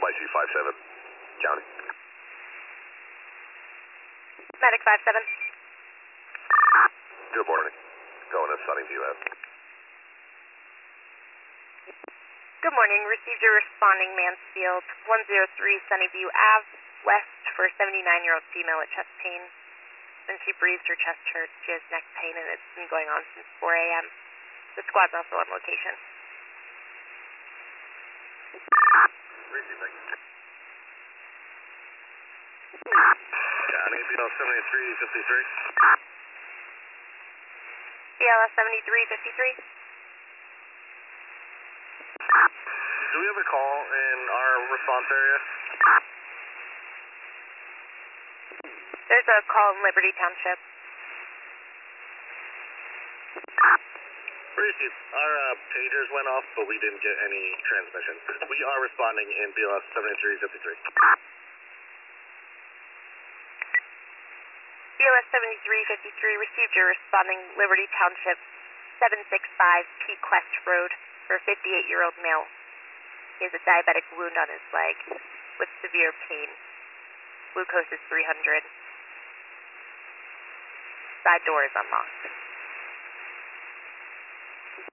YG57, County. Medic 57. Good morning. Going to Sunnyview Ave. Good morning. Received your responding Mansfield 103 Sunnyview Ave, west for 79-year-old female with chest pain. Then she breathed, her chest hurts, she has neck pain, and it's been going on since 4 a.m. The squad's also on location. Receiving. County, BL 7353. BLS 7353. Do we have a call in our response area? There's a call in Liberty Township. Received. Our pagers went off, but we didn't get any transmission. We are responding in BLS 7353. BLS 7353 received your responding Liberty Township 765 P Quest Road for a 58-year-old male. He has a diabetic wound on his leg with severe pain. Glucose is 300. Side door is unlocked.